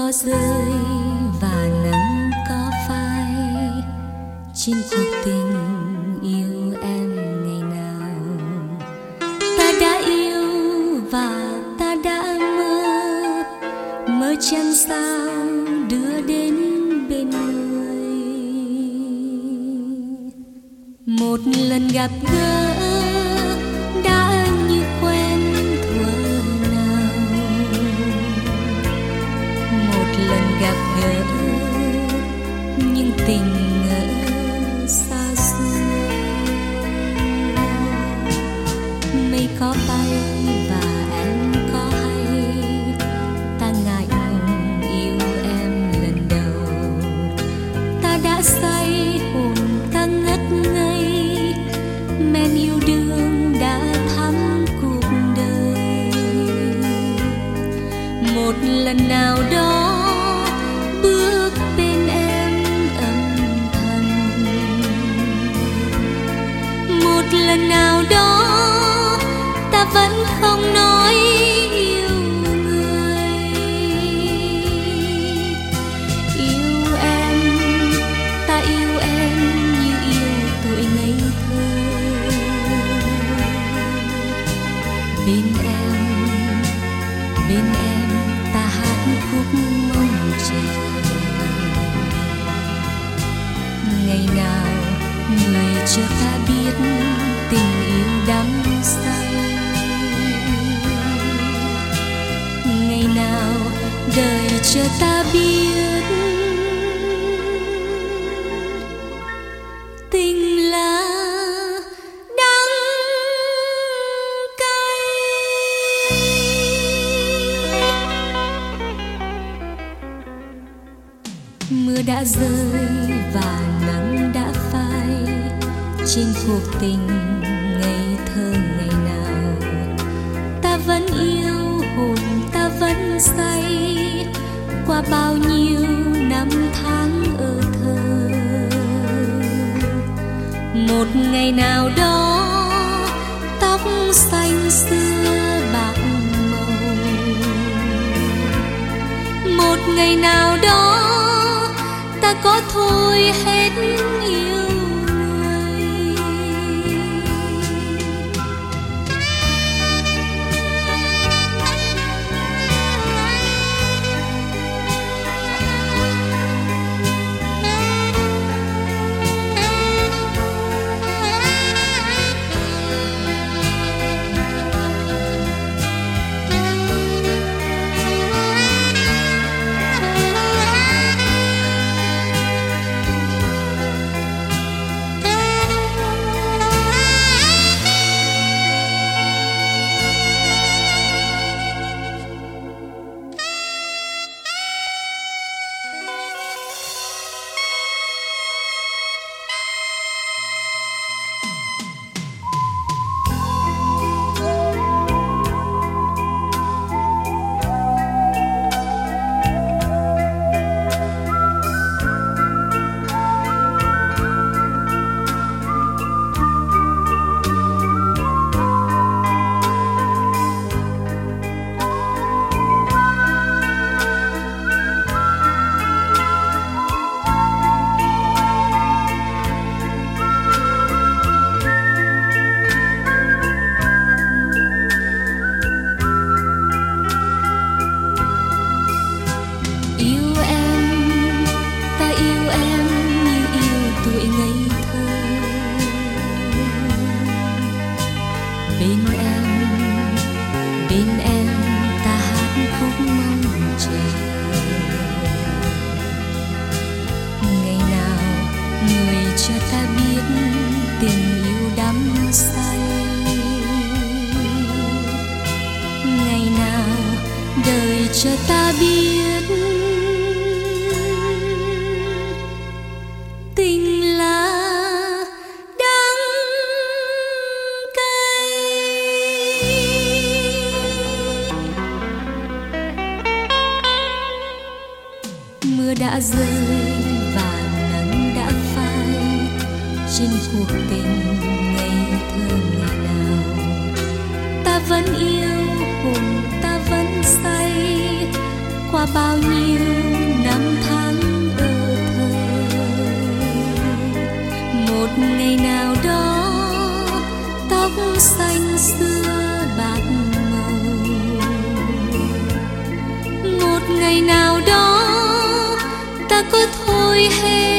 có rơi và nắng có phai trên cuộc tình yêu em ngày nào. Ta đã yêu và ta đã mơ chẳng sao đưa đến bên người. Một lần gặp gỡ đã như quen thuở nào, một lần gặp gỡ nhưng tình ngỡ xa xưa. Mây có bay và em có hay, ta ngại ngùng yêu em lần đầu. Ta đã say hồn ta ngất ngây, men yêu đương đã thắm cuộc đời. Một lần nào đó bước bên em âm thầm, một lần nào đó ta vẫn không nói yêu người. Yêu em, ta yêu em như yêu tuổi ngây thơ. Bên em ta hát khúc mong chờ. Ngày nào người cho ta biết tình yêu đắm say. Ngày nào đời cho ta biết tình là đắng cay. Mưa đã rơi và nắng đã phai trên cuộc tình ngây thơ ngày nào. Ta vẫn yêu hồn ta vẫn say qua bao nhiêu năm tháng ở thơ. Một ngày nào đó tóc xanh xưa bạc màu, một ngày nào đó ta có thôi hết yêu người. Bên em ta hát khúc mong chờ. Ngày nào người cho ta biết tình yêu đắm say. Ngày nào đời cho ta biết tình là mưa đã rơi và nắng đã phai trên cuộc tình ngây thơ ngày nào. Ta vẫn yêu hồn ta vẫn say qua bao nhiêu xanh xưa bạc màu. Một ngày nào đó ta có thôi hết